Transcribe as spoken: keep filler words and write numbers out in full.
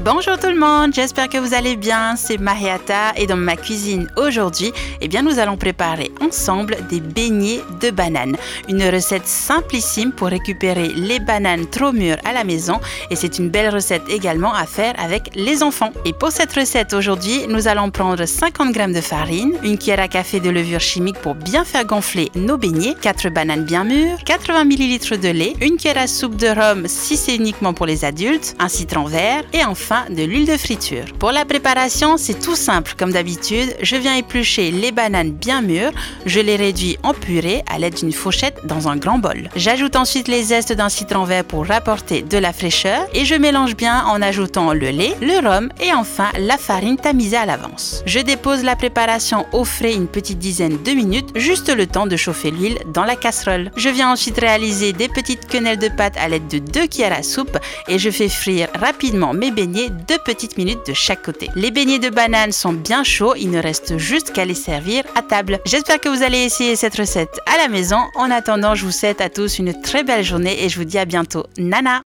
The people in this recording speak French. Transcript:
Bonjour tout le monde, j'espère que vous allez bien, c'est Mariata et dans ma cuisine aujourd'hui, eh bien nous allons préparer ensemble des beignets de bananes. Une recette simplissime pour récupérer les bananes trop mûres à la maison et c'est une belle recette également à faire avec les enfants. Et pour cette recette aujourd'hui, nous allons prendre cinquante grammes de farine, une cuillère à café de levure chimique pour bien faire gonfler nos beignets, quatre bananes bien mûres, quatre-vingts millilitres de lait, une cuillère à soupe de rhum si c'est uniquement pour les adultes, un citron vert et enfin de l'huile de friture. Pour la préparation, c'est tout simple comme d'habitude. Je viens éplucher les bananes bien mûres, je les réduis en purée à l'aide d'une fourchette dans un grand bol. J'ajoute ensuite les zestes d'un citron vert pour rapporter de la fraîcheur et je mélange bien en ajoutant le lait, le rhum et enfin la farine tamisée à l'avance. Je dépose la préparation au frais une petite dizaine de minutes, juste le temps de chauffer l'huile dans la casserole. Je viens ensuite réaliser des petites quenelles de pâte à l'aide de deux cuillères à soupe et je fais frire rapidement mes beignets deux petites minutes de chaque côté. Les beignets de banane sont bien chauds, il ne reste juste qu'à les servir à table. J'espère que vous allez essayer cette recette à la maison. En attendant, je vous souhaite à tous une très belle journée et je vous dis à bientôt. Nana!